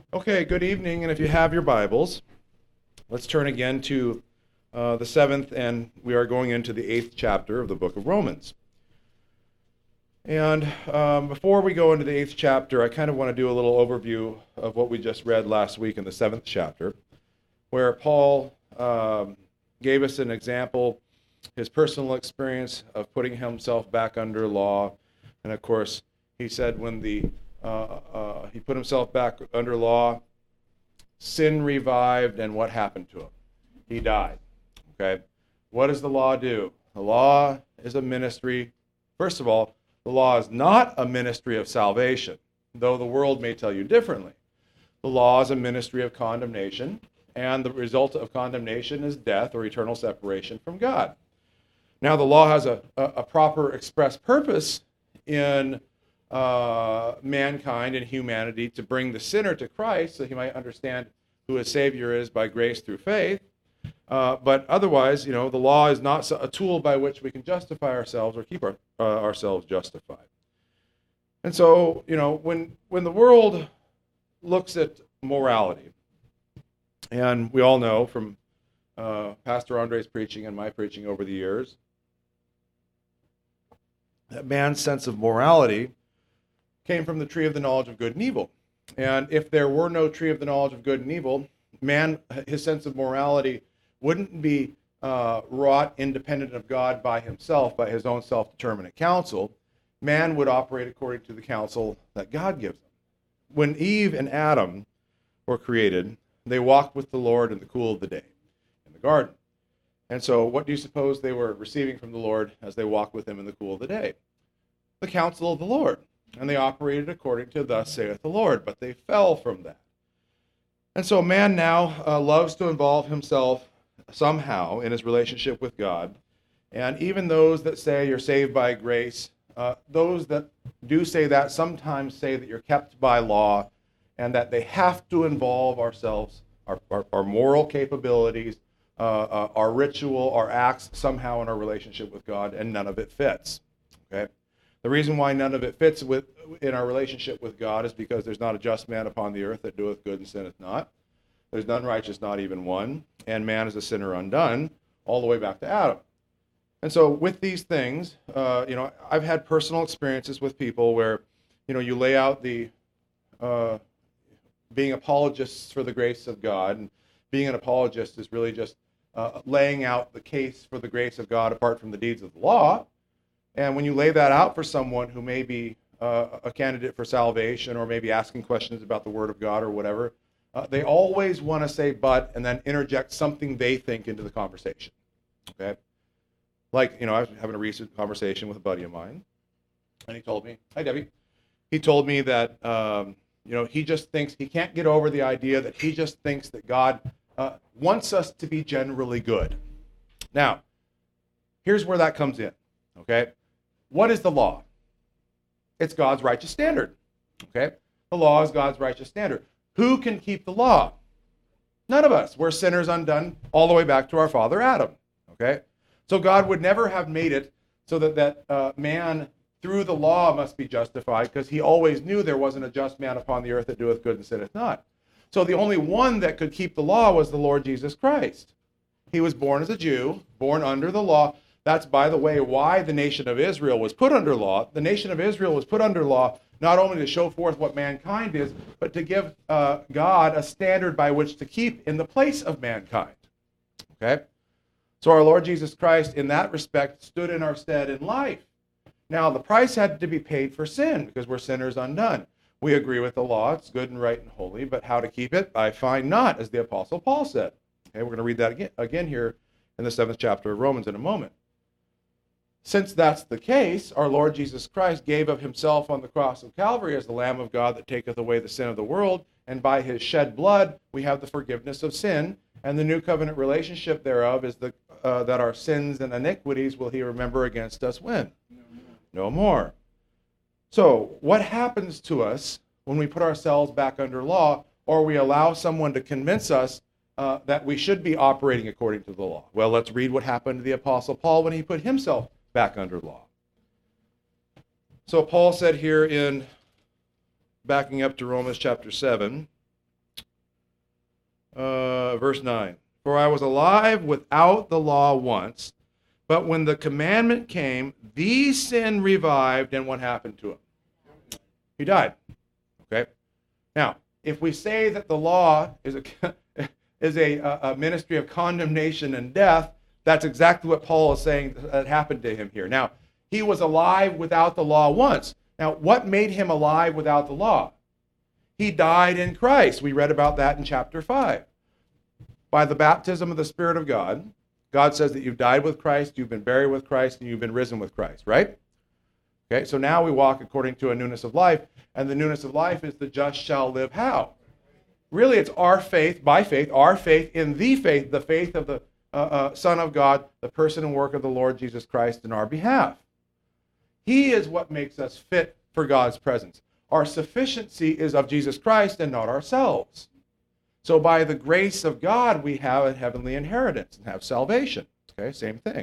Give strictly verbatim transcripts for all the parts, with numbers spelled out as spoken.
Okay, good evening, and if you have your Bibles, let's turn again to uh, the seventh, and we are going into the eighth chapter of the book of Romans. And um, before we go into the eighth chapter, I kind of want to do a little overview of what we just read last week in the seventh chapter, where Paul um, gave us an example, his personal experience of putting himself back under law. And of course, he said when the Uh, uh, he put himself back under law, sin revived, and what happened to him? He died. Okay? What does the law do? The law is a ministry. First of all, the law is not a ministry of salvation, though the world may tell you differently. The law is a ministry of condemnation, and the result of condemnation is death or eternal separation from God. Now, the law has a, a, a proper express purpose in Uh, mankind and humanity to bring the sinner to Christ so he might understand who his Savior is by grace through faith. Uh, but otherwise, you know, the law is not a tool by which we can justify ourselves or keep our, uh, ourselves justified. And so, you know, when when the world looks at morality, and we all know from uh, Pastor Andre's preaching and my preaching over the years, that man's sense of morality came from the tree of the knowledge of good and evil. And if there were no tree of the knowledge of good and evil, man, his sense of morality wouldn't be uh, wrought independent of God by himself, by his own self-determinate counsel. Man would operate according to the counsel that God gives him. When Eve and Adam were created, they walked with the Lord in the cool of the day in the garden. And so what do you suppose they were receiving from the Lord as they walked with him in the cool of the day? The counsel of the Lord. And they operated according to thus saith the Lord, but they fell from that. And so man now uh, loves to involve himself somehow in his relationship with God. And even those that say you're saved by grace, uh, those that do say that sometimes say that you're kept by law and that they have to involve ourselves, our, our, our moral capabilities, uh, uh, our ritual, our acts somehow in our relationship with God, and none of it fits. Okay? The reason why none of it fits with in our relationship with God is because there's not a just man upon the earth that doeth good and sinneth not. There's none righteous, not even one. And man is a sinner undone, all the way back to Adam. And so with these things, uh, you know, I've had personal experiences with people where, you know, you lay out the uh, being apologists for the grace of God, and being an apologist is really just uh, laying out the case for the grace of God apart from the deeds of the law. And when you lay that out for someone who may be uh, a candidate for salvation or maybe asking questions about the Word of God or whatever, uh, they always want to say but and then interject something they think into the conversation. Okay? Like, you know, I was having a recent conversation with a buddy of mine, and he told me, hi, Debbie. He told me that, um, you know, he just thinks, he can't get over the idea that he just thinks that God uh, wants us to be generally good. Now, here's where that comes in, okay? What is the law? It's God's righteous standard. Okay? The law is God's righteous standard. Who can keep the law? None of us. We're sinners undone all the way back to our father Adam. Okay? So God would never have made it so that, that uh, man through the law must be justified, because he always knew there wasn't a just man upon the earth that doeth good and sinneth not. So the only one that could keep the law was the Lord Jesus Christ. He was born as a Jew, born under the law. That's, by the way, why the nation of Israel was put under law. The nation of Israel was put under law not only to show forth what mankind is, but to give uh, God a standard by which to keep in the place of mankind. Okay? So our Lord Jesus Christ, in that respect, stood in our stead in life. Now, the price had to be paid for sin, because we're sinners undone. We agree with the law. It's good and right and holy, but how to keep it, I find not, as the Apostle Paul said. Okay, we're going to read that again, again here in the seventh chapter of Romans in a moment. Since that's the case, our Lord Jesus Christ gave of himself on the cross of Calvary as the Lamb of God that taketh away the sin of the world, and by his shed blood we have the forgiveness of sin, and the new covenant relationship thereof is the, uh, that our sins and iniquities will he remember against us when? No more. No more. So what happens to us when we put ourselves back under law, or we allow someone to convince us uh, that we should be operating according to the law? Well, let's read what happened to the Apostle Paul when he put himself back under law. So Paul said here in, backing up to Romans chapter seven, Uh, verse nine. For I was alive without the law once, but when the commandment came, the sin revived, and what happened to him? He died. Okay? Now, if we say that the law is a is a, a ministry of condemnation and death, that's exactly what Paul is saying that happened to him here. Now, he was alive without the law once. Now, what made him alive without the law? He died in Christ. We read about that in chapter five. By the baptism of the Spirit of God, God says that you've died with Christ, you've been buried with Christ, and you've been risen with Christ, right? Okay, so now we walk according to a newness of life, and the newness of life is the just shall live how? Really, it's our faith, by faith, our faith in the faith, the faith of the uh, uh, Son of God, the person and work of the Lord Jesus Christ in our behalf. He is what makes us fit for God's presence. Our sufficiency is of Jesus Christ and not ourselves. So by the grace of God, we have a heavenly inheritance and have salvation. Okay, same thing.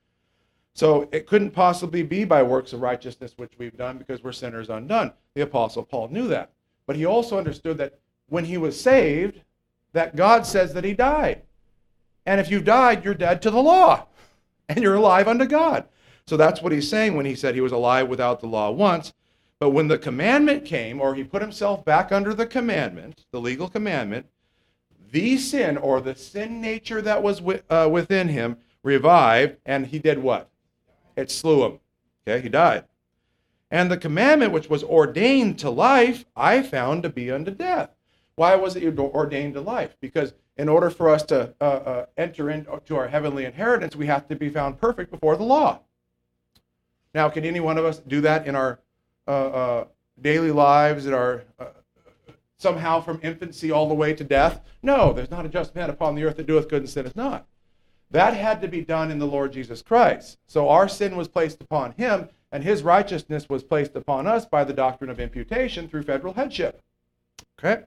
So it couldn't possibly be by works of righteousness which we've done because we're sinners undone. The Apostle Paul knew that. But he also understood that when he was saved, that God says that he died. And if you died, you're dead to the law. And you're alive unto God. So that's what he's saying when he said he was alive without the law once. But when the commandment came, or he put himself back under the commandment, the legal commandment, the sin, or the sin nature that was wi- uh, within him, revived, and he did what? It slew him. Okay, he died. And the commandment which was ordained to life, I found to be unto death. Why was it ordained to life? Because in order for us to uh, uh, enter into our heavenly inheritance, we have to be found perfect before the law. Now, can any one of us do that in our uh, uh, daily lives, in our uh, somehow from infancy all the way to death? No, there's not a just man upon the earth that doeth good and sinneth not. That had to be done in the Lord Jesus Christ. So our sin was placed upon him, and his righteousness was placed upon us by the doctrine of imputation through federal headship. Okay?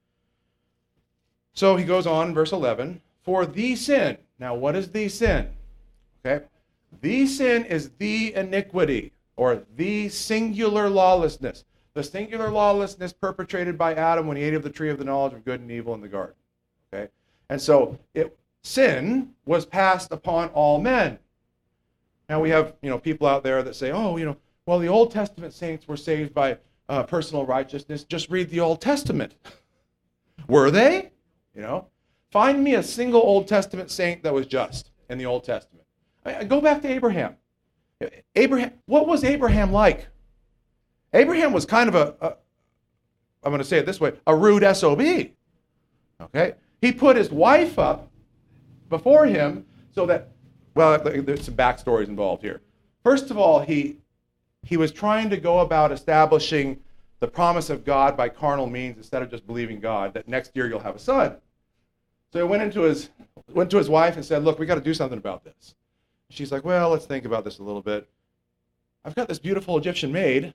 So he goes on, verse eleven, for the sin. Now, what is the sin? Okay? The sin is the iniquity, or the singular lawlessness. The singular lawlessness perpetrated by Adam when he ate of the tree of the knowledge of good and evil in the garden. Okay? And so it, sin was passed upon all men. Now we have, you know, people out there that say, oh, you know, well, the Old Testament saints were saved by uh, personal righteousness. Just read the Old Testament. Were they? You know? Find me a single Old Testament saint that was just in the Old Testament. I mean, go back to Abraham. Abraham, what was Abraham like? Abraham was kind of a, a I'm going to say it this way, a rude S O B. Okay? He put his wife up before him so that, well, there's some backstories involved here. First of all, he he was trying to go about establishing the promise of God by carnal means instead of just believing God, that next year you'll have a son. So he went into his went to his wife and said, look, we got to do something about this. She's like, well, let's think about this a little bit. I've got this beautiful Egyptian maid,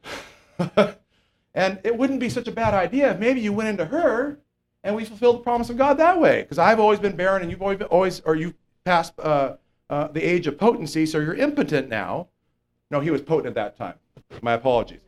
and it wouldn't be such a bad idea if maybe you went into her and we fulfilled the promise of God that way. Because I've always been barren, and you've always, been, always or you've passed uh, uh, the age of potency, so you're impotent now. No, he was potent at that time. My apologies.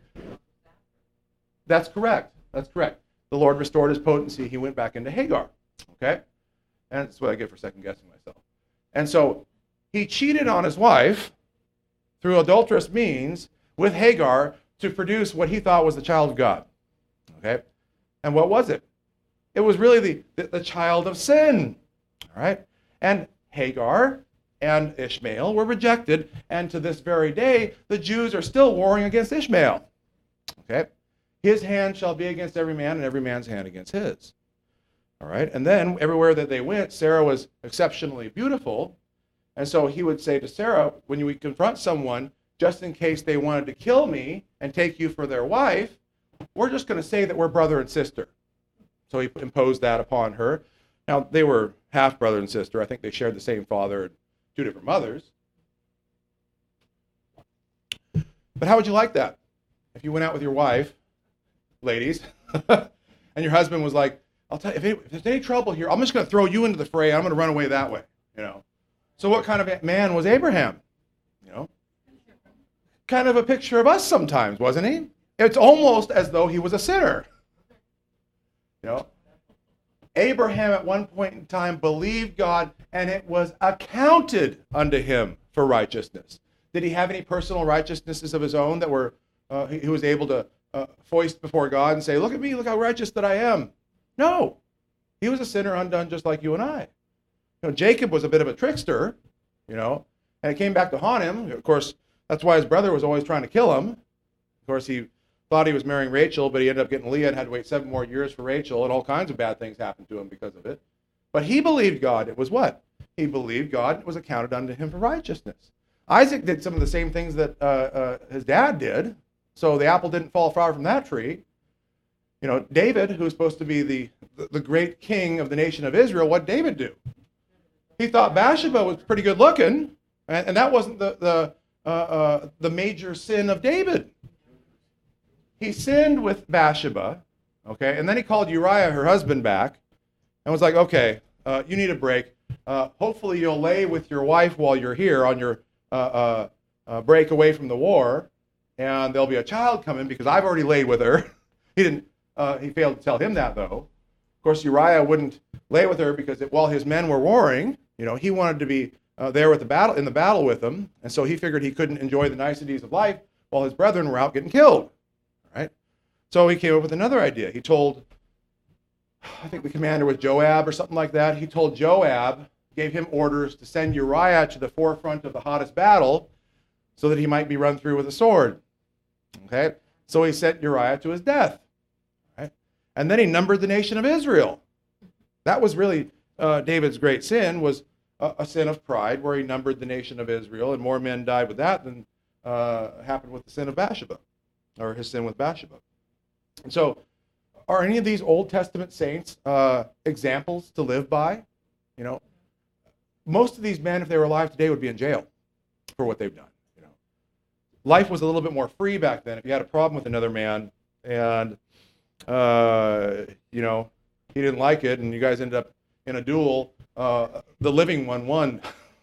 That's correct. That's correct. The Lord restored his potency. He went back into Hagar. Okay? And that's what I get for second guessing myself. And so he cheated on his wife through adulterous means with Hagar to produce what he thought was the child of God. Okay? And what was it? It was really the, the, the child of sin. All right? And Hagar and Ishmael were rejected, and to this very day, the Jews are still warring against Ishmael. Okay? His hand shall be against every man, and every man's hand against his. All right? And then everywhere that they went, Sarah was exceptionally beautiful. And so he would say to Sarah, when you would confront someone, just in case they wanted to kill me and take you for their wife, we're just going to say that we're brother and sister. So he imposed that upon her. Now, they were half brother and sister. I think they shared the same father, two different mothers. But how would you like that? If you went out with your wife, ladies, and your husband was like, I'll tell you, if, it, if there's any trouble here, I'm just going to throw you into the fray. I'm going to run away that way, you know. So what kind of man was Abraham? You know, kind of a picture of us sometimes, wasn't he? It's almost as though he was a sinner. You know, Abraham at one point in time believed God, and it was accounted unto him for righteousness. Did he have any personal righteousnesses of his own that were uh, he, he was able to uh, foist before God and say, look at me, look how righteous that I am? No. He was a sinner undone just like you and I. You know, Jacob was a bit of a trickster, you know, and it came back to haunt him. Of course, that's why his brother was always trying to kill him. Of course, he thought he was marrying Rachel, but he ended up getting Leah and had to wait seven more years for Rachel, and all kinds of bad things happened to him because of it. But he believed God. It was what? He believed God was accounted unto him for righteousness. Isaac did some of the same things that uh, uh, his dad did, so the apple didn't fall far from that tree. You know, David, who was supposed to be the, the, the great king of the nation of Israel, what did David do? He thought Bathsheba was pretty good looking, and, and that wasn't the, the, uh, uh, the major sin of David. He sinned with Bathsheba, okay, and then he called Uriah, her husband, back and was like, okay, uh, you need a break. Uh, hopefully you'll lay with your wife while you're here on your uh, uh, uh, break away from the war, and there'll be a child coming because I've already laid with her. he didn't. Uh, he failed to tell him that, though. Of course, Uriah wouldn't lay with her because it, while his men were warring, you know, he wanted to be uh, there with the battle in the battle with them, and so he figured he couldn't enjoy the niceties of life while his brethren were out getting killed. Right? So he came up with another idea. He told, I think the commander was Joab or something like that. He told Joab, gave him orders to send Uriah to the forefront of the hottest battle so that he might be run through with a sword. Okay? So he sent Uriah to his death. Right? And then he numbered the nation of Israel. That was really uh, David's great sin, was a, a sin of pride, where he numbered the nation of Israel, and more men died with that than uh, happened with the sin of Bathsheba, or his sin with Bathsheba. And so, are any of these Old Testament saints uh, examples to live by? You know, most of these men, if they were alive today, would be in jail for what they've done. You know, life was a little bit more free back then. If you had a problem with another man, and uh, you know, he didn't like it, and you guys ended up in a duel, uh, the living one won.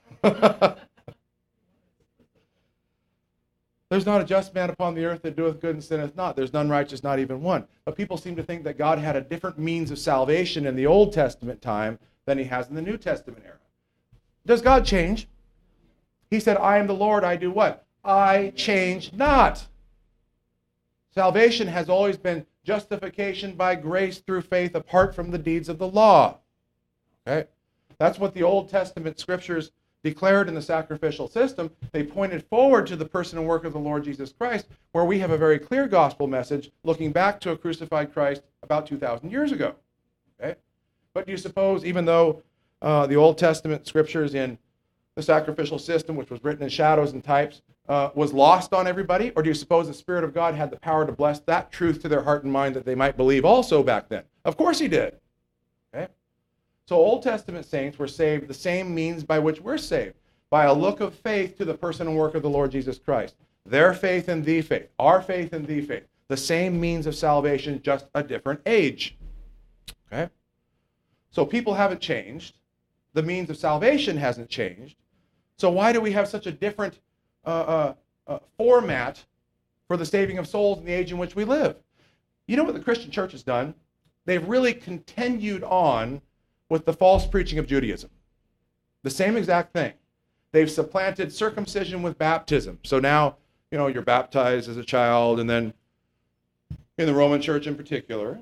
There's not a just man upon the earth that doeth good and sinneth not. There's none righteous, not even one. But people seem to think that God had a different means of salvation in the Old Testament time than he has in the New Testament era. Does God change? He said, I am the Lord, I do what? I change not. Salvation has always been justification by grace through faith apart from the deeds of the law. Okay? That's what the Old Testament scriptures declared in the sacrificial system. They pointed forward to the person and work of the Lord Jesus Christ, where we have a very clear gospel message looking back to a crucified Christ about two thousand years ago. Okay? But do you suppose, even though uh, the Old Testament scriptures in the sacrificial system, which was written in shadows and types, uh, was lost on everybody? Or do you suppose the Spirit of God had the power to bless that truth to their heart and mind that they might believe also back then? Of course he did. Okay? So Old Testament saints were saved the same means by which we're saved, by a look of faith to the person and work of the Lord Jesus Christ. Their faith and the faith, our faith and the faith, the same means of salvation, just a different age. Okay? So people haven't changed. The means of salvation hasn't changed. So why do we have such a different uh, uh, uh, format for the saving of souls in the age in which we live? You know what the Christian church has done? They've really continued on with the false preaching of Judaism. The same exact thing. They've supplanted circumcision with baptism. So now, you know, you're baptized as a child, and then in the Roman church in particular,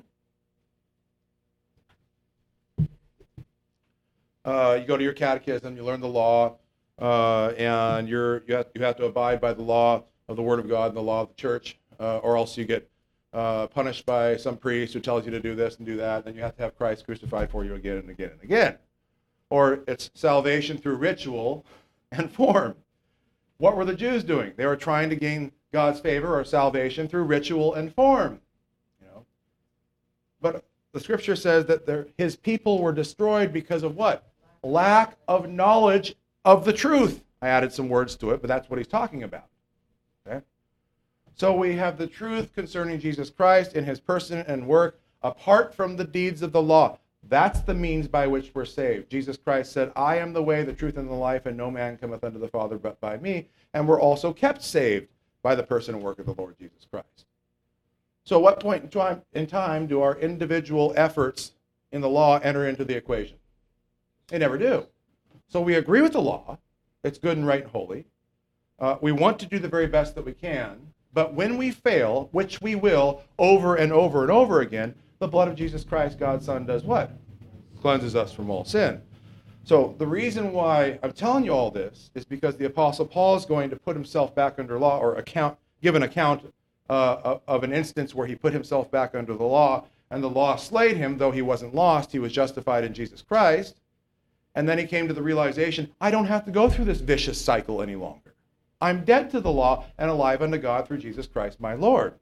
uh, you go to your catechism, you learn the law, uh, and you're, you, have, you have to abide by the law of the Word of God and the law of the church, uh, or else you get Uh, punished by some priest who tells you to do this and do that, and then you have to have Christ crucified for you again and again and again. Or it's salvation through ritual and form. What were the Jews doing? They were trying to gain God's favor or salvation through ritual and form. You know, but the scripture says that his people were destroyed because of what? Lack of knowledge of the truth. I added some words to it, but that's what he's talking about. Okay? So we have the truth concerning Jesus Christ in his person and work apart from the deeds of the law. That's the means by which we're saved. Jesus Christ said, I am the way, the truth, and the life, and no man cometh unto the Father but by me. And we're also kept saved by the person and work of the Lord Jesus Christ. So at what point in time, in time do our individual efforts in the law enter into the equation? They never do. So we agree with the law. It's good and right and holy. Uh, we want to do the very best that we can. But when we fail, which we will over and over and over again, the blood of Jesus Christ, God's Son, does what? Cleanses us from all sin. So the reason why I'm telling you all this is because the Apostle Paul is going to put himself back under law, or account, give an account uh, of an instance where he put himself back under the law, and the law slayed him. Though he wasn't lost, he was justified in Jesus Christ. And then he came to the realization, I don't have to go through this vicious cycle any longer. I'm dead to the law and alive unto God through Jesus Christ my Lord.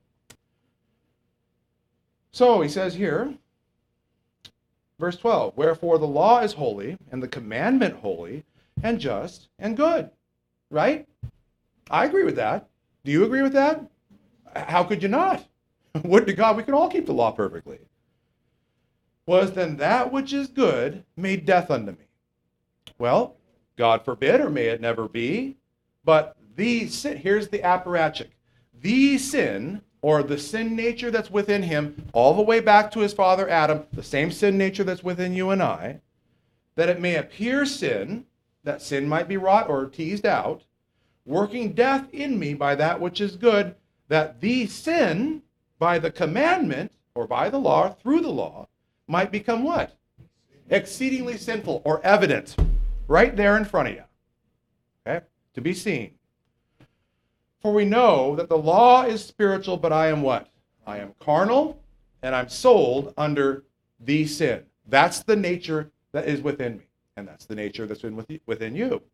So he says here, verse twelve, wherefore the law is holy, and the commandment holy, and just, and good. Right? I agree with that. Do you agree with that? How could you not? Would to God we could all keep the law perfectly. Was then that which is good made death unto me? Well, God forbid, or may it never be. But the sin, here's the apparatchik. The sin, or the sin nature that's within him, all the way back to his father Adam, the same sin nature that's within you and I, that it may appear sin, that sin might be wrought or teased out, working death in me by that which is good, that the sin, by the commandment, or by the law, through the law, might become what? Exceedingly sinful, or evident, right there in front of you, okay, to be seen. For we know that the law is spiritual, but I am what? I am carnal, and I'm sold under the sin. That's the nature that is within me, and that's the nature that's in within you.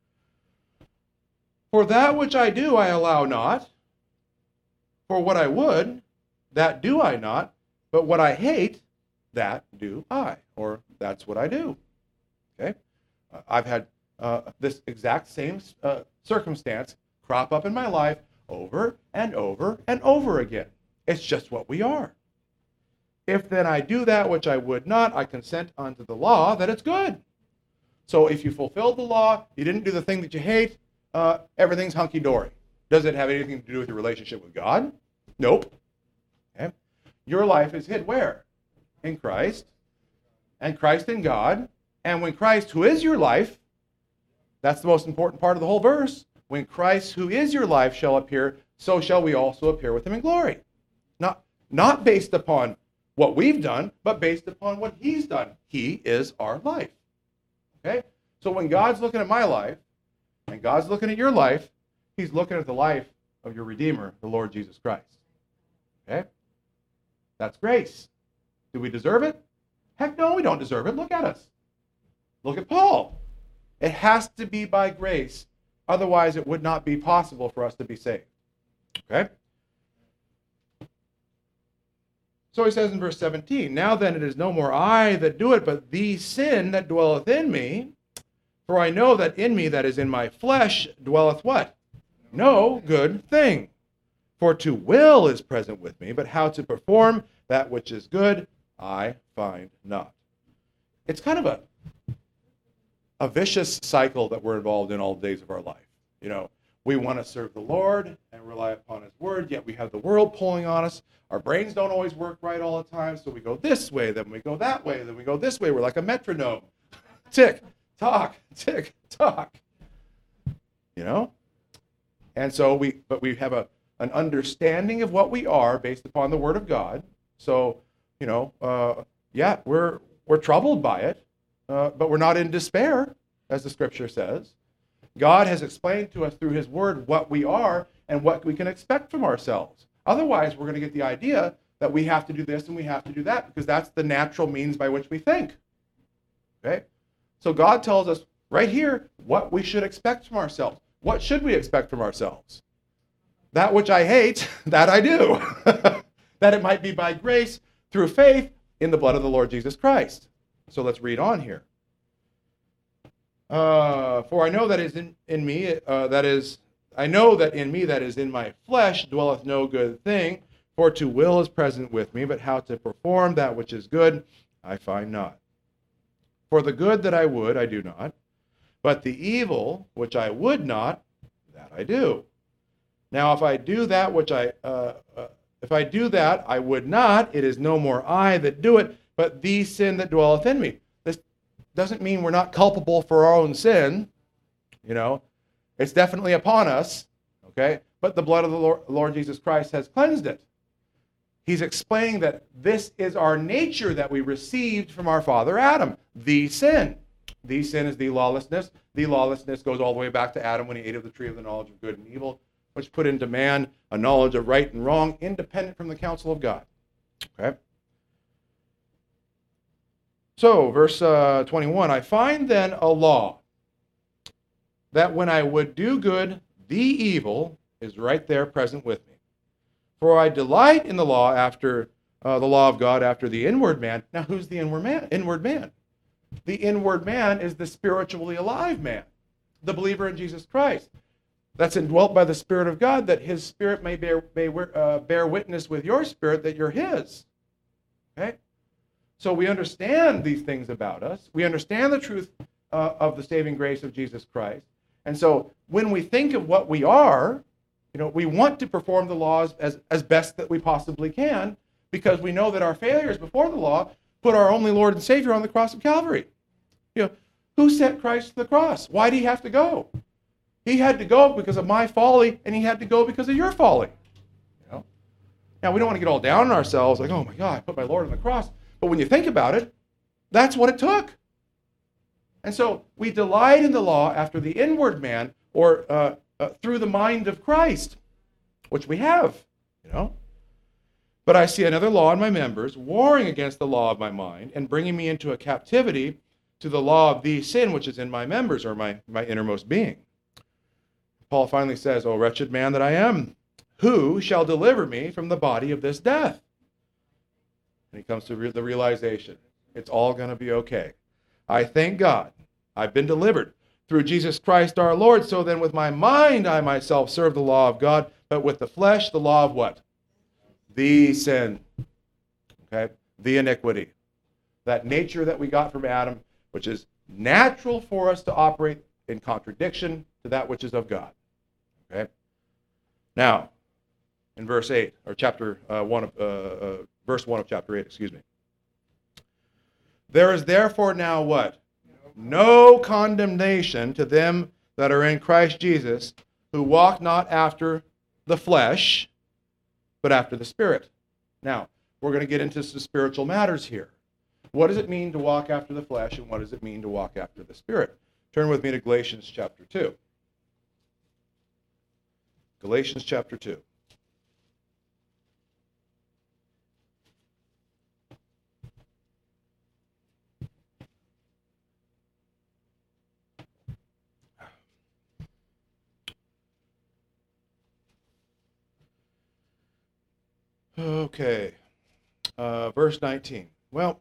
For that which I do, I allow not. For what I would, that do I not. But what I hate, that do I. Or that's what I do. Okay? Uh, I've had uh, this exact same uh, circumstance crop up in my life over and over and over again. It's just what we are. If then I do that which I would not, I consent unto the law that it's good. So if you fulfilled the law, you didn't do the thing that you hate, uh, everything's hunky-dory. Does it have anything to do with your relationship with God? Nope. Okay? Your life is hid where? In Christ, and Christ in God. And when Christ, who is your life, that's the most important part of the whole verse, when Christ, who is your life, shall appear, so shall we also appear with him in glory. Not, not based upon what we've done, but based upon what he's done. He is our life. Okay? So when God's looking at my life, and God's looking at your life, he's looking at the life of your Redeemer, the Lord Jesus Christ. Okay? That's grace. Do we deserve it? Heck no, we don't deserve it. Look at us. Look at Paul. It has to be by grace. Otherwise, it would not be possible for us to be saved. Okay? So he says in verse seventeen, now then it is no more I that do it, but the sin that dwelleth in me. For I know that in me, that is in my flesh, dwelleth what? No good thing. For to will is present with me, but how to perform that which is good, I find not. It's kind of a, a vicious cycle that we're involved in all the days of our life. You know, we want to serve the Lord and rely upon his word, yet we have the world pulling on us. Our brains don't always work right all the time, so we go this way, then we go that way, then we go this way. We're like a metronome. Tick, tock, tick, tock. You know? And so we, but we have a, an understanding of what we are based upon the word of God. So, you know, uh, yeah, we're we're troubled by it, uh, but we're not in despair, as the scripture says. God has explained to us through his word what we are and what we can expect from ourselves. Otherwise, we're going to get the idea that we have to do this and we have to do that, because that's the natural means by which we think. Okay? So God tells us right here what we should expect from ourselves. What should we expect from ourselves? That which I hate, that I do. That it might be by grace through faith in the blood of the Lord Jesus Christ. So let's read on here. Uh, for I know that is in, in me, uh, that is, I know that in me, that is in my flesh, dwelleth no good thing. For to will is present with me, but how to perform that which is good, I find not. For the good that I would, I do not. But the evil which I would not, that I do. Now, if I do that which I, uh, uh, if I do that I would not, it is no more I that do it, but the sin that dwelleth in me. This doesn't mean we're not culpable for our own sin. You know, it's definitely upon us, okay? But the blood of the Lord, Lord Jesus Christ has cleansed it. He's explaining that this is our nature that we received from our father Adam, the sin. The sin is the lawlessness. The lawlessness goes all the way back to Adam when he ate of the tree of the knowledge of good and evil, which put into man a knowledge of right and wrong, independent from the counsel of God. Okay? So, verse uh, twenty-one, I find then a law, that when I would do good, the evil is right there present with me. For I delight in the law after uh, the law of God after the inward man. Now, who's the inward man? Inward man. The inward man is the spiritually alive man, the believer in Jesus Christ. That's indwelt by the Spirit of God, that his Spirit may bear, may, uh, bear witness with your spirit that you're his. Okay? So we understand these things about us. We understand the truth uh, of the saving grace of Jesus Christ. And so when we think of what we are, you know, we want to perform the laws as, as best that we possibly can, because we know that our failures before the law put our only Lord and Savior on the cross of Calvary. You know, who sent Christ to the cross? Why did he have to go? He had to go because of my folly, and he had to go because of your folly. You know? Now, we don't want to get all down on ourselves, like, oh my God, I put my Lord on the cross. But when you think about it, that's what it took. And so we delight in the law after the inward man, or uh, uh, through the mind of Christ, which we have, you know. But I see another law in my members, warring against the law of my mind, and bringing me into a captivity to the law of the sin which is in my members, or my, my innermost being. Paul finally says, O wretched man that I am, who shall deliver me from the body of this death? And he comes to re- the realization, it's all going to be okay. I thank God I've been delivered through Jesus Christ our Lord. So then with my mind I myself serve the law of God, but with the flesh the law of what? The sin. Okay? The iniquity. That nature that we got from Adam, which is natural for us to operate in contradiction to that which is of God. Okay? Now, in verse eight, or chapter uh, one of uh, uh, verse one of chapter eight, excuse me. There is therefore now what? No condemnation to them that are in Christ Jesus, who walk not after the flesh, but after the Spirit. Now, we're going to get into some spiritual matters here. What does it mean to walk after the flesh, and what does it mean to walk after the Spirit? Turn with me to Galatians chapter two. Galatians chapter two. Okay, uh, verse nineteen. Well,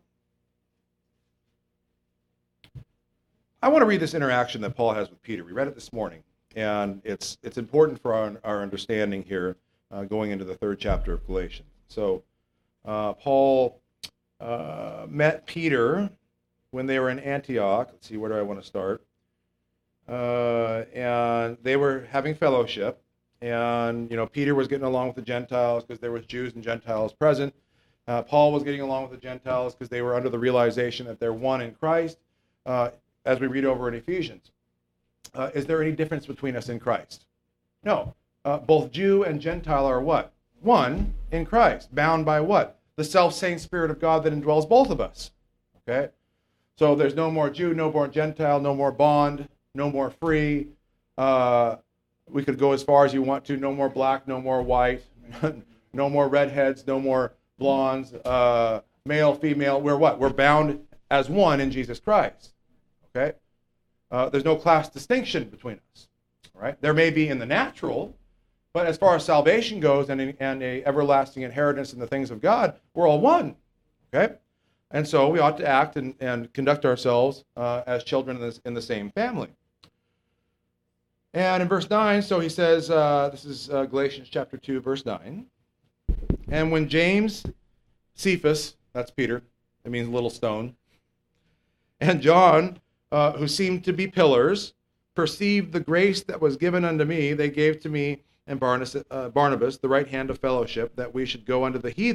I want to read this interaction that Paul has with Peter. We read it this morning, and it's it's important for our, our understanding here uh, going into the third chapter of Galatians. So, uh, Paul uh, met Peter when they were in Antioch. Let's see, where do I want to start? Uh, and they were having fellowship. And, you know, Peter was getting along with the Gentiles because there was Jews and Gentiles present. Uh, Paul was getting along with the Gentiles because they were under the realization that they're one in Christ, uh, as we read over in Ephesians. Uh, is there any difference between us in Christ? No. Uh, both Jew and Gentile are what? One in Christ. Bound by what? The self-same Spirit of God that indwells both of us. Okay? So there's no more Jew, no more Gentile, no more bond, no more free. Uh... We could go as far as you want to. No more black, no more white, no more redheads, no more blondes, uh, male, female. We're what? We're bound as one in Jesus Christ. Okay? Uh, there's no class distinction between us. All right? There may be in the natural, but as far as salvation goes and, and a everlasting inheritance in the things of God, we're all one. Okay? And so we ought to act and, and conduct ourselves uh, as children in, this, in the same family. And in verse nine, so he says, uh, this is uh, Galatians chapter two, verse nine. And when James, Cephas, that's Peter, that means little stone, and John, uh, who seemed to be pillars, perceived the grace that was given unto me, they gave to me and Barnabas, uh, Barnabas the right hand of fellowship, that we should go unto the heathen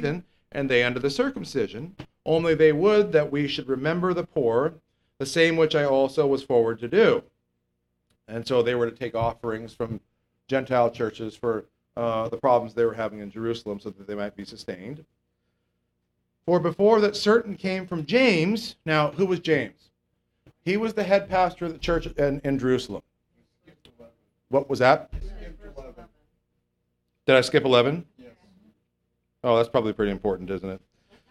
and they unto the circumcision. Only they would that we should remember the poor, the same which I also was forward to do. And so they were to take offerings from Gentile churches for uh, the problems they were having in Jerusalem so that they might be sustained. For before that certain came from James. Now, who was James? He was the head pastor of the church in, in Jerusalem. What was that? Did I skip eleven? Yes. Oh, that's probably pretty important, isn't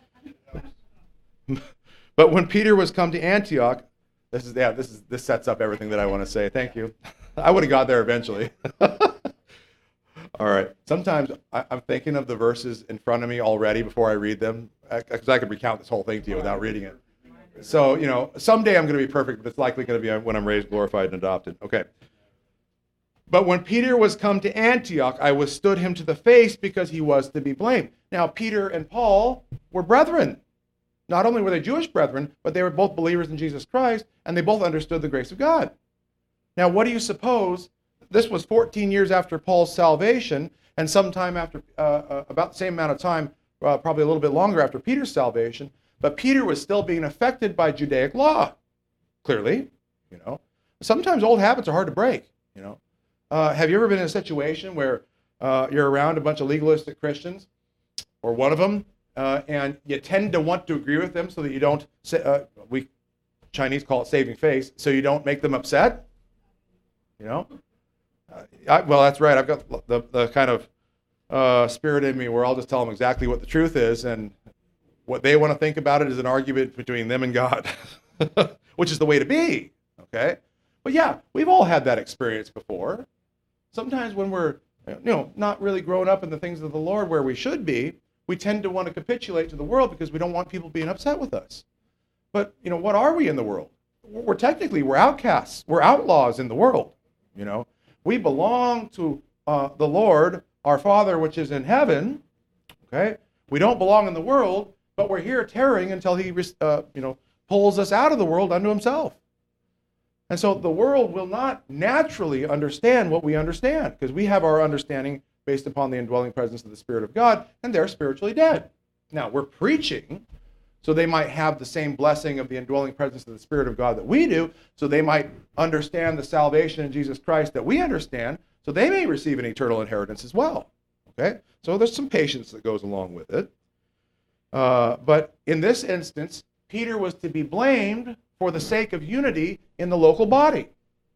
it? But when Peter was come to Antioch, this is yeah, this is this sets up everything that I want to say. Thank you. I would have got there eventually. All right. Sometimes I, I'm thinking of the verses in front of me already before I read them, because I could recount this whole thing to you without reading it. So, you know, someday I'm going to be perfect, but it's likely going to be when I'm raised, glorified, and adopted. Okay. But when Peter was come to Antioch, I withstood him to the face because he was to be blamed. Now, Peter and Paul were brethren. Not only were they Jewish brethren, but they were both believers in Jesus Christ, and they both understood the grace of God. Now, what do you suppose? This was fourteen years after Paul's salvation, and sometime after, uh, uh, about the same amount of time, uh, probably a little bit longer after Peter's salvation. But Peter was still being affected by Judaic law. Clearly, you know. Sometimes old habits are hard to break, you know. Uh, have you ever been in a situation where uh, you're around a bunch of legalistic Christians, or one of them, uh, and you tend to want to agree with them so that you don't, say, uh, we Chinese call it saving face, so you don't make them upset? You know? Uh, I, well, that's right. I've got the, the kind of uh, spirit in me where I'll just tell them exactly what the truth is, and what they want to think about it is an argument between them and God, which is the way to be, okay? But yeah, we've all had that experience before. Sometimes when we're, you know, not really grown up in the things of the Lord where we should be, we tend to want to capitulate to the world because we don't want people being upset with us. But, you know, what are we in the world? We're technically, we're outcasts. We're outlaws in the world, you know. We belong to uh, the Lord, our Father, which is in heaven, okay? We don't belong in the world, but we're here tarrying until he, uh, you know, pulls us out of the world unto himself. And so the world will not naturally understand what we understand, because we have our understanding based upon the indwelling presence of the Spirit of God, and they're spiritually dead. Now, we're preaching, so they might have the same blessing of the indwelling presence of the Spirit of God that we do, so they might understand the salvation in Jesus Christ that we understand, so they may receive an eternal inheritance as well. Okay? So there's some patience that goes along with it. Uh, but in this instance, Peter was to be blamed for the sake of unity in the local body.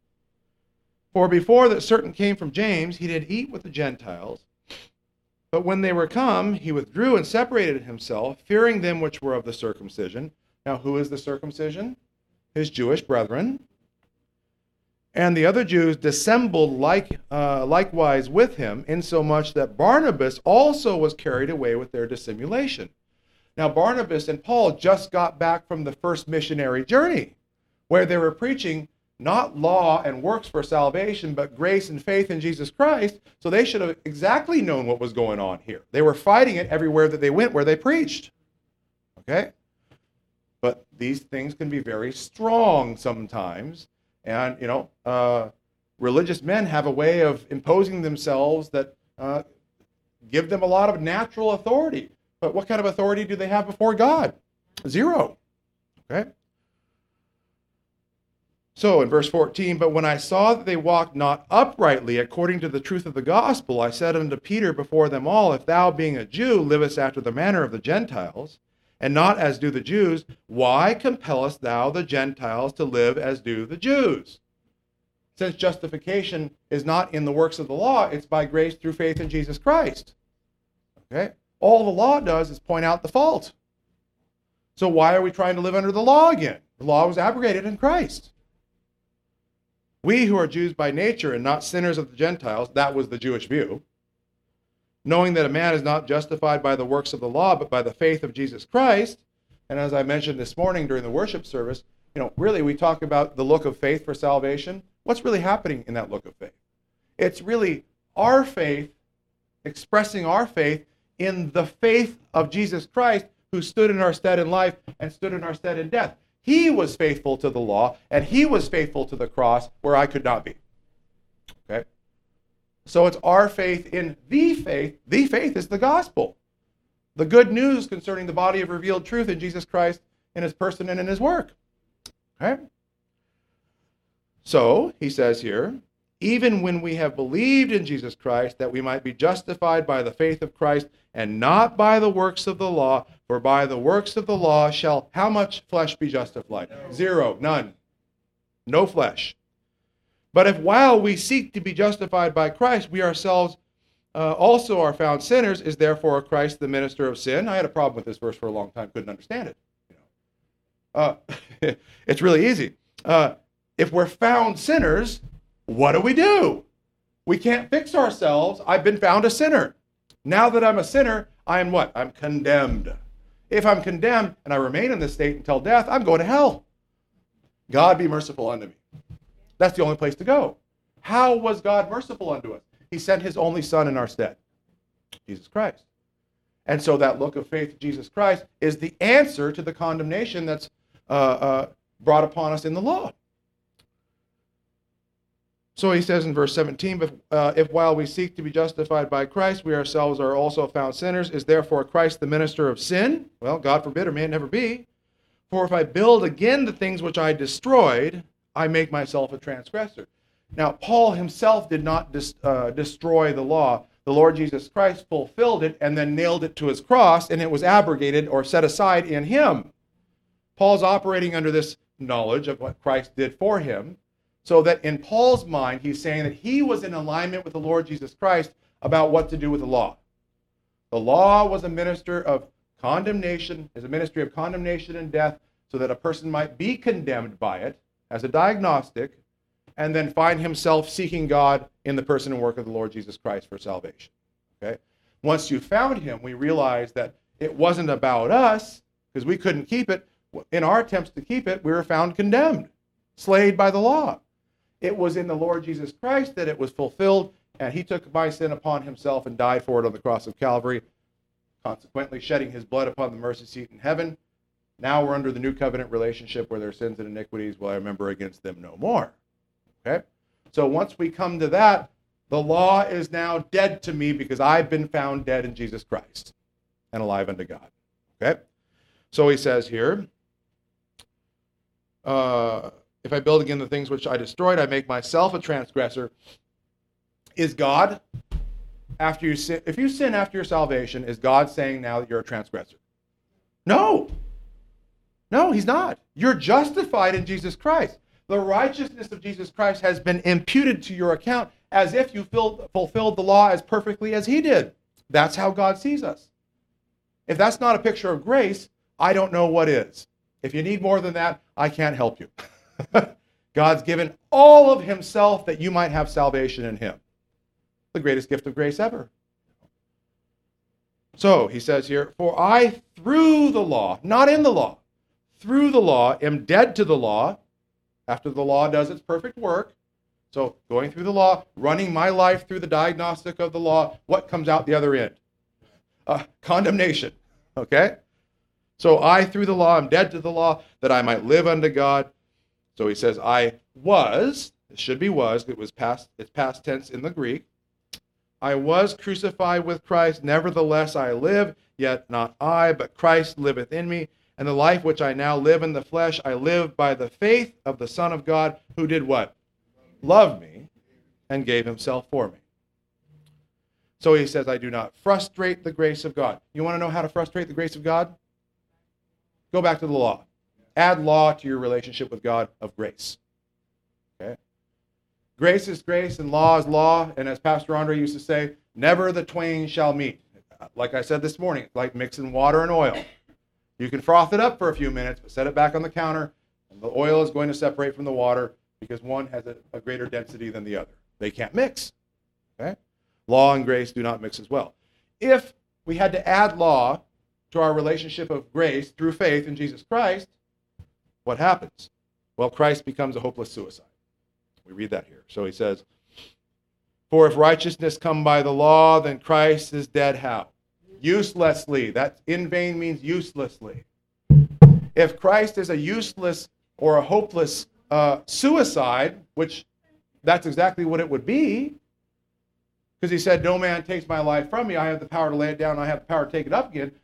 For before that certain came from James, he did eat with the Gentiles. But when they were come, he withdrew and separated himself, fearing them which were of the circumcision. Now, who is the circumcision? His Jewish brethren. And the other Jews dissembled like, uh, likewise with him, insomuch that Barnabas also was carried away with their dissimulation. Now, Barnabas and Paul just got back from the first missionary journey, where they were preaching not law and works for salvation, but grace and faith in Jesus Christ. So they should have exactly known what was going on here. They were fighting it everywhere that they went where they preached. Okay? But these things can be very strong sometimes. And, you know, uh, religious men have a way of imposing themselves that uh, give them a lot of natural authority. But what kind of authority do they have before God? Zero. Okay? So in verse fourteen, but when I saw that they walked not uprightly according to the truth of the gospel, I said unto Peter before them all, if thou being a Jew livest after the manner of the Gentiles, and not as do the Jews, why compellest thou the Gentiles to live as do the Jews? Since justification is not in the works of the law, it's by grace through faith in Jesus Christ. Okay? All the law does is point out the fault. So why are we trying to live under the law again? The law was abrogated in Christ. We who are Jews by nature and not sinners of the Gentiles, that was the Jewish view, knowing that a man is not justified by the works of the law, but by the faith of Jesus Christ. And as I mentioned this morning during the worship service, you know, really we talk about the look of faith for salvation. What's really happening in that look of faith? It's really our faith, expressing our faith in the faith of Jesus Christ, who stood in our stead in life and stood in our stead in death. He was faithful to the law, and he was faithful to the cross where I could not be. Okay? So it's our faith in the faith. The faith is the gospel. The good news concerning the body of revealed truth in Jesus Christ in his person and in his work. Okay? So, he says here, even when we have believed in Jesus Christ, that we might be justified by the faith of Christ, and not by the works of the law, for by the works of the law shall how much flesh be justified? No. Zero, none. No flesh. But if while we seek to be justified by Christ, we ourselves uh, also are found sinners, is therefore Christ the minister of sin? I had a problem with this verse for a long time, couldn't understand it. You know. Uh, it's really easy. Uh, if we're found sinners, what do we do? We can't fix ourselves. I've been found a sinner. Now that I'm a sinner, I am what? I'm condemned. If I'm condemned and I remain in this state until death, I'm going to hell. God be merciful unto me. That's the only place to go. How was God merciful unto us? He sent his only son in our stead, Jesus Christ. And so that look of faith in Jesus Christ is the answer to the condemnation that's uh, uh, brought upon us in the law. So he says in verse seventeen, but, uh, if while we seek to be justified by Christ, we ourselves are also found sinners, is therefore Christ the minister of sin? Well, God forbid, or may it never be. For if I build again the things which I destroyed, I make myself a transgressor. Now, Paul himself did not dis, uh, destroy the law. The Lord Jesus Christ fulfilled it and then nailed it to his cross, and it was abrogated or set aside in him. Paul's operating under this knowledge of what Christ did for him, so that in Paul's mind, he's saying that he was in alignment with the Lord Jesus Christ about what to do with the law. The law was a minister of condemnation, is a ministry of condemnation and death, so that a person might be condemned by it as a diagnostic, and then find himself seeking God in the person and work of the Lord Jesus Christ for salvation. Okay? Once you found him, we realized that it wasn't about us, because we couldn't keep it. In our attempts to keep it, we were found condemned, slayed by the law. It was in the Lord Jesus Christ that it was fulfilled, and he took my sin upon himself and died for it on the cross of Calvary, consequently shedding his blood upon the mercy seat in heaven. Now we're under the new covenant relationship where their sins and iniquities will I remember against them no more. Okay? So once we come to that, the law is now dead to me because I've been found dead in Jesus Christ and alive unto God. Okay? So he says here, uh, if I build again the things which I destroyed, I make myself a transgressor. Is God, after you sin, if you sin after your salvation, is God saying now that you're a transgressor? No. No, he's not. You're justified in Jesus Christ. The righteousness of Jesus Christ has been imputed to your account as if you filled, fulfilled the law as perfectly as he did. That's how God sees us. If that's not a picture of grace, I don't know what is. If you need more than that, I can't help you. God's given all of himself that you might have salvation in him. The greatest gift of grace ever. So he says here, for I through the law, not in the law, through the law am dead to the law, after the law does its perfect work. So going through the law, running my life through the diagnostic of the law, what comes out the other end? Uh, condemnation. Okay? So I through the law am dead to the law, that I might live unto God. So he says, I was, it should be was, it was past, it's past tense in the Greek. I was crucified with Christ, nevertheless I live, yet not I, but Christ liveth in me. And the life which I now live in the flesh, I live by the faith of the Son of God, who did what? Loved me and gave himself for me. So he says, I do not frustrate the grace of God. You want to know how to frustrate the grace of God? Go back to the law. Add law to your relationship with God of grace. Okay? Grace is grace and law is law. And as Pastor Andre used to say, never the twain shall meet. Like I said this morning, it's like mixing water and oil. You can froth it up for a few minutes, but set it back on the counter, and the oil is going to separate from the water because one has a, a greater density than the other. They can't mix. Okay? Law and grace do not mix as well. If we had to add law to our relationship of grace through faith in Jesus Christ, what happens? Well, Christ becomes a hopeless suicide. We read that here. So he says, for if righteousness come by the law, then Christ is dead how? Uselessly. That in vain means uselessly. If Christ is a useless or a hopeless uh, suicide, which that's exactly what it would be, because he said, no man takes my life from me. I have the power to lay it down. I have the power to take it up again.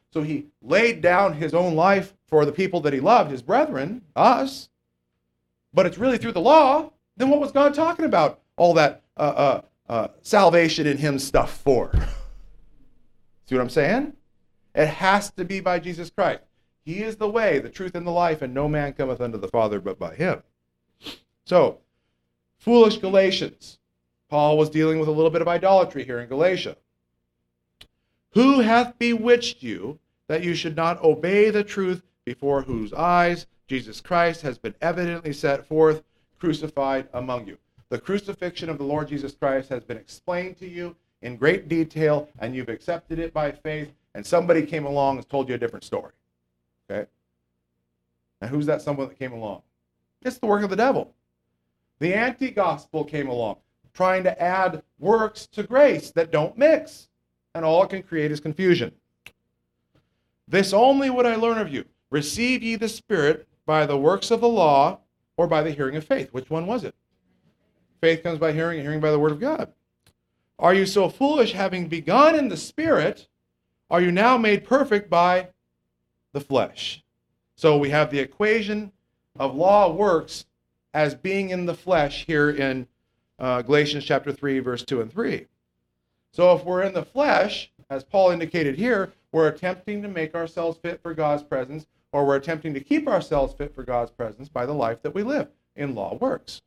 So he laid down his own life for the people that he loved, his brethren, us. But it's really through the law. Then what was God talking about all that uh, uh, uh, salvation in him stuff for? See what I'm saying? It has to be by Jesus Christ. He is the way, the truth, and the life, and no man cometh unto the Father but by him. So, foolish Galatians. Paul was dealing with a little bit of idolatry here in Galatia. Who hath bewitched you that you should not obey the truth, before whose eyes Jesus Christ has been evidently set forth, crucified among you? The crucifixion of the Lord Jesus Christ has been explained to you in great detail, and you've accepted it by faith, and somebody came along and told you a different story. Okay? And who's that someone that came along? It's the work of the devil. The anti-gospel came along, trying to add works to grace that don't mix. And all it can create is confusion. This only would I learn of you. Receive ye the Spirit by the works of the law, or by the hearing of faith. Which one was it? Faith comes by hearing, and hearing by the word of God. Are you so foolish, having begun in the Spirit, are you now made perfect by the flesh? So we have the equation of law works as being in the flesh here in uh, Galatians chapter three, verse two and three. So if we're in the flesh, as Paul indicated here, we're attempting to make ourselves fit for God's presence, or we're attempting to keep ourselves fit for God's presence by the life that we live in law works.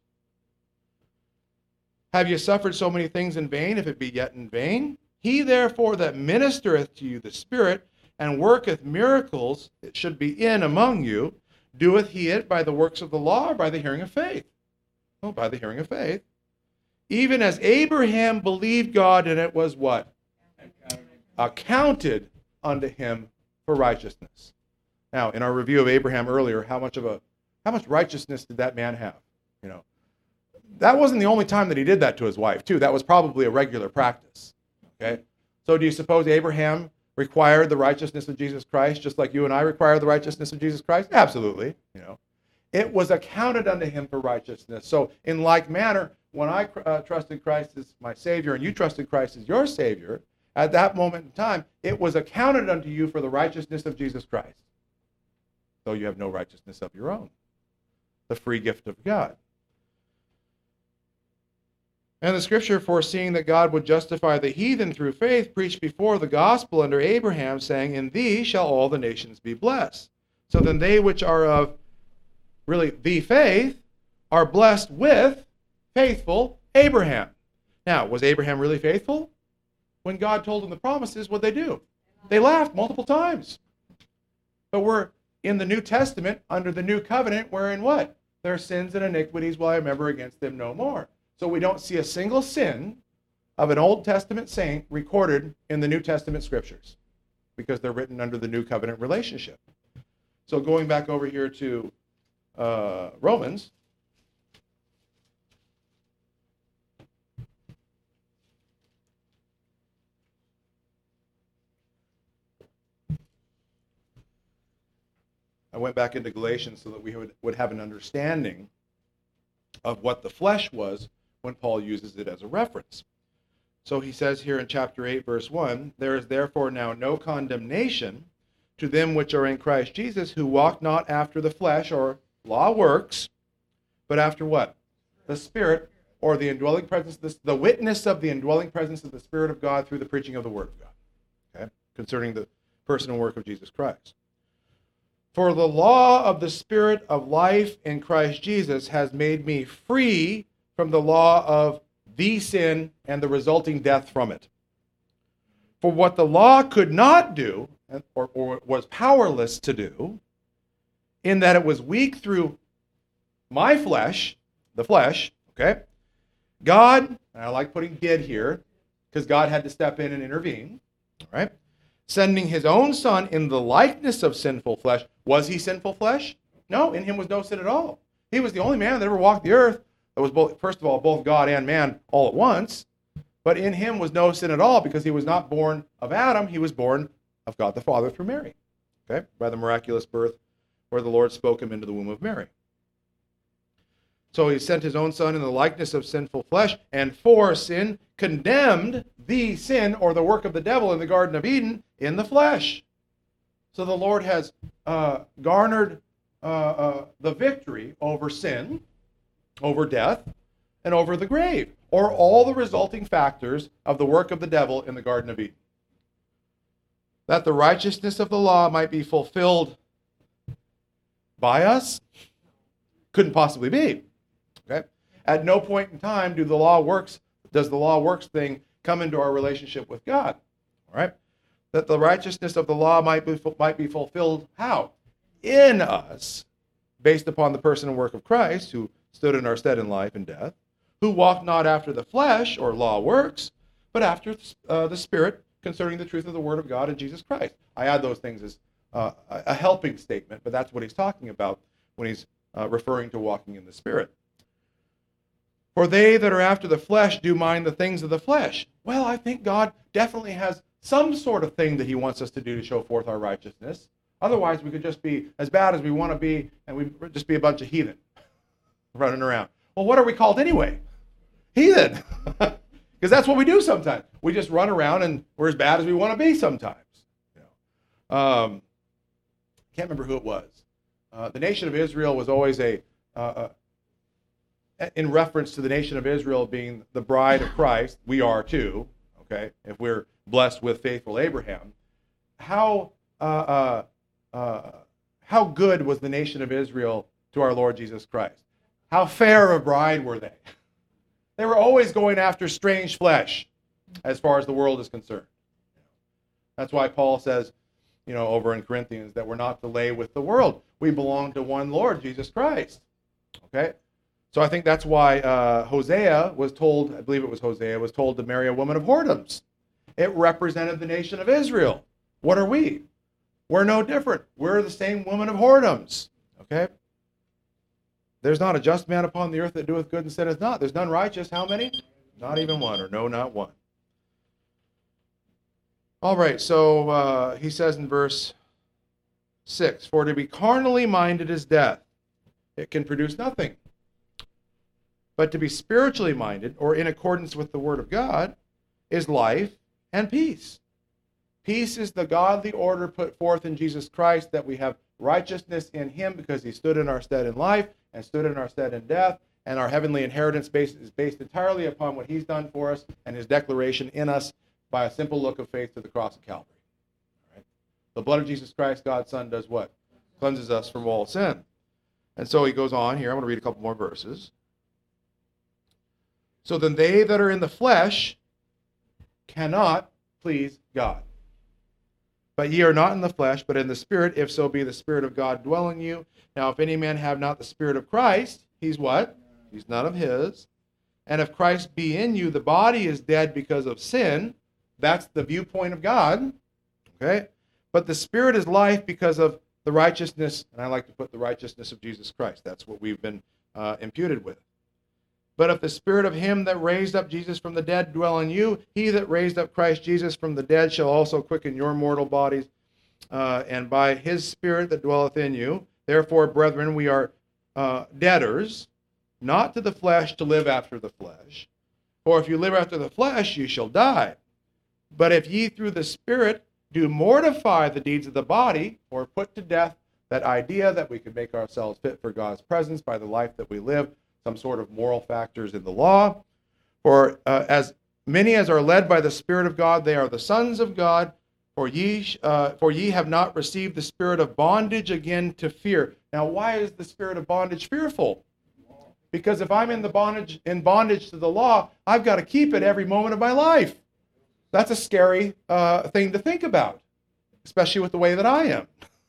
Have you suffered so many things in vain, if it be yet in vain? He therefore that ministereth to you the Spirit, and worketh miracles, it should be in among you, doeth he it by the works of the law, or by the hearing of faith? Oh, by the hearing of faith. Even as Abraham believed God, and it was what? Accounted unto him for righteousness. Now, in our review of Abraham earlier, how much of a how much righteousness did that man have? You know, that wasn't the only time that he did that to his wife, too. That was probably a regular practice. Okay? So do you suppose Abraham required the righteousness of Jesus Christ just like you and I require the righteousness of Jesus Christ? Absolutely. You know, it was accounted unto him for righteousness. So in like manner, when I uh, trusted Christ as my Savior and you trusted Christ as your Savior, at that moment in time, it was accounted unto you for the righteousness of Jesus Christ. Though you have no righteousness of your own. The free gift of God. And the scripture, foreseeing that God would justify the heathen through faith, preached before the gospel under Abraham, saying, in thee shall all the nations be blessed. So then they which are of, really, the faith, are blessed with faithful Abraham. Now, was Abraham really faithful? When God told him the promises, what'd they do? They laughed multiple times. But we're in the New Testament, under the new covenant, wherein what? Their sins and iniquities will I remember against them no more. So we don't see a single sin of an Old Testament saint recorded in the New Testament scriptures because they're written under the new covenant relationship. So going back over here to uh, Romans, I went back into Galatians so that we would, would have an understanding of what the flesh was when Paul uses it as a reference. So he says here in chapter eight, verse one, there is therefore now no condemnation to them which are in Christ Jesus, who walk not after the flesh, or law works, but after what? The Spirit, or the indwelling presence, the, the witness of the indwelling presence of the Spirit of God through the preaching of the Word of God. Okay? Concerning the person and work of Jesus Christ. For the law of the Spirit of life in Christ Jesus has made me free from the law of the sin and the resulting death from it. For what the law could not do, or, or was powerless to do, in that it was weak through my flesh, the flesh, okay? God, and I like putting did here, because God had to step in and intervene, all right? Sending his own Son in the likeness of sinful flesh. Was he sinful flesh? No, in him was no sin at all. He was the only man that ever walked the earth that was, both, first of all, both God and man all at once. But in him was no sin at all because he was not born of Adam. He was born of God the Father through Mary, okay, by the miraculous birth where the Lord spoke him into the womb of Mary. So he sent his own Son in the likeness of sinful flesh, and for sin condemned the sin or the work of the devil in the Garden of Eden in the flesh. So the Lord has uh, garnered uh, uh, the victory over sin, over death, and over the grave, or all the resulting factors of the work of the devil in the Garden of Eden. That the righteousness of the law might be fulfilled by us couldn't possibly be. Okay? At no point in time do the law works, does the law works thing come into our relationship with God. All right? That the righteousness of the law might be, might be fulfilled how? In us, based upon the person and work of Christ, who stood in our stead in life and death, who walked not after the flesh or law works, but after uh, the Spirit, concerning the truth of the Word of God in Jesus Christ. I add those things as uh, a helping statement, but that's what he's talking about when he's uh, referring to walking in the Spirit. For they that are after the flesh do mind the things of the flesh. Well, I think God definitely has some sort of thing that he wants us to do to show forth our righteousness. Otherwise, we could just be as bad as we want to be, and we'd just be a bunch of heathen running around. Well, what are we called anyway? Heathen. Because that's what we do sometimes. We just run around and we're as bad as we want to be sometimes. You know? um, can't remember who it was. Uh, the nation of Israel was always a, uh, uh, in reference to the nation of Israel being the bride of Christ. We are too, okay, if we're blessed with faithful Abraham. How, uh, uh, uh, how good was the nation of Israel to our Lord Jesus Christ? How fair a bride were they? They were always going after strange flesh as far as the world is concerned. That's why Paul says, you know, over in Corinthians, that we're not to lay with the world. We belong to one Lord, Jesus Christ. Okay? So I think that's why uh, Hosea was told, I believe it was Hosea, was told to marry a woman of whoredoms. It represented the nation of Israel. What are we? We're no different. We're the same woman of whoredoms. Okay? There's not a just man upon the earth that doeth good and sinneth not. There's none righteous. How many? Not even one, or no, not one. All right, so uh, he says in verse six, for to be carnally minded is death. It can produce nothing. But to be spiritually minded, or in accordance with the word of God, is life and peace. Peace is the godly order put forth in Jesus Christ, that we have righteousness in him because he stood in our stead in life and stood in our stead in death, and our heavenly inheritance base is based entirely upon what he's done for us and his declaration in us by a simple look of faith to the cross of Calvary. All right? The blood of Jesus Christ, God's Son, does what? Cleanses us from all sin. And so he goes on here. I'm going to read a couple more verses. So then they that are in the flesh cannot please God. But ye are not in the flesh, but in the Spirit, if so be the Spirit of God dwell in you. Now, if any man have not the Spirit of Christ, he's what? He's none of his. And if Christ be in you, the body is dead because of sin. That's the viewpoint of God. Okay? But the Spirit is life because of the righteousness, and I like to put the righteousness of Jesus Christ. That's what we've been uh, imputed with. But if the Spirit of him that raised up Jesus from the dead dwell in you, he that raised up Christ Jesus from the dead shall also quicken your mortal bodies, uh, and by his Spirit that dwelleth in you. Therefore, brethren, we are uh, debtors, not to the flesh, to live after the flesh. For if you live after the flesh, you shall die. But if ye through the Spirit do mortify the deeds of the body, or put to death that idea that we could make ourselves fit for God's presence by the life that we live, some sort of moral factors in the law. For uh, as many as are led by the Spirit of God, they are the sons of God. For ye, uh, for ye have not received the spirit of bondage again to fear. Now, why is the spirit of bondage fearful? Because if I'm in the bondage in bondage to the law, I've got to keep it every moment of my life. That's a scary uh, thing to think about, especially with the way that I am.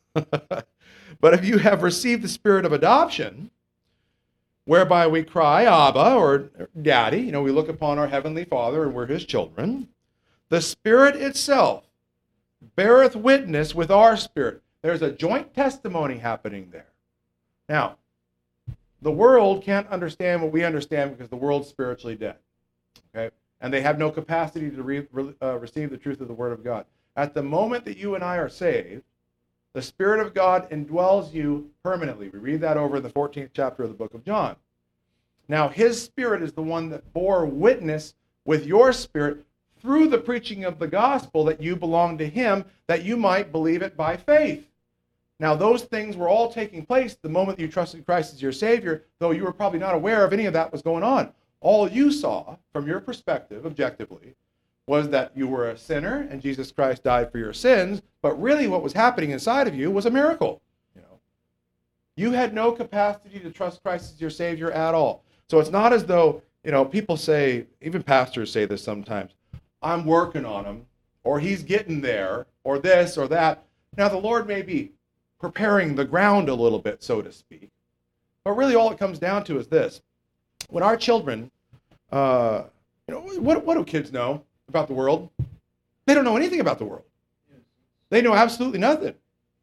But if you have received the spirit of adoption, whereby we cry, Abba, or Daddy, you know, we look upon our Heavenly Father and we're his children, the Spirit itself beareth witness with our spirit. There's a joint testimony happening there. Now, the world can't understand what we understand because the world's spiritually dead. Okay? And they have no capacity to re, uh, receive the truth of the Word of God. At the moment that you and I are saved, the Spirit of God indwells you permanently. We read that over in the fourteenth chapter of the book of John. Now, his Spirit is the one that bore witness with your spirit through the preaching of the gospel that you belong to him, that you might believe it by faith. Now, those things were all taking place the moment you trusted Christ as your Savior, though you were probably not aware of any of that was going on. All you saw, from your perspective, objectively, was that you were a sinner and Jesus Christ died for your sins, but really what was happening inside of you was a miracle. You know, you had no capacity to trust Christ as your Savior at all. So it's not as though, you know, people say, even pastors say this sometimes, I'm working on him, or he's getting there, or this or that. Now, the Lord may be preparing the ground a little bit, so to speak. But really all it comes down to is this. When our children, uh, you know, what, what do kids know about the world? They don't know anything about the world. They know absolutely nothing.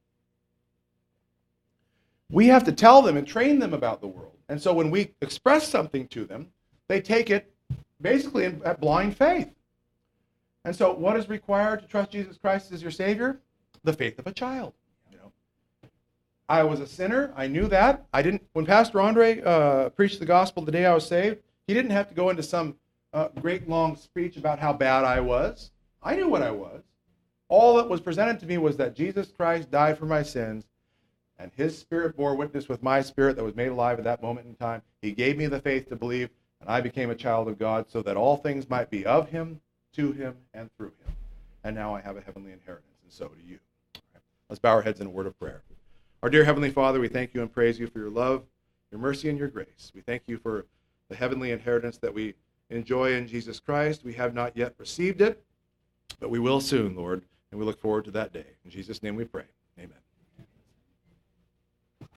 We have to tell them and train them about the world. And so when we express something to them, they take it basically in, at blind faith. And so what is required to trust Jesus Christ as your Savior? The faith of a child. I was a sinner. I knew that. I didn't. When Pastor Andre uh, preached the gospel the day I was saved, he didn't have to go into some uh, great long speech about how bad I was. I knew what I was. All that was presented to me was that Jesus Christ died for my sins, and his Spirit bore witness with my spirit that was made alive at that moment in time. He gave me the faith to believe, and I became a child of God so that all things might be of him, to him, and through him. And now I have a heavenly inheritance, and so do you. Right. Let's bow our heads in a word of prayer. Our dear Heavenly Father, we thank you and praise you for your love, your mercy, and your grace. We thank you for the heavenly inheritance that we enjoy in Jesus Christ. We have not yet received it, but we will soon, Lord, and we look forward to that day. In Jesus' name we pray. Amen.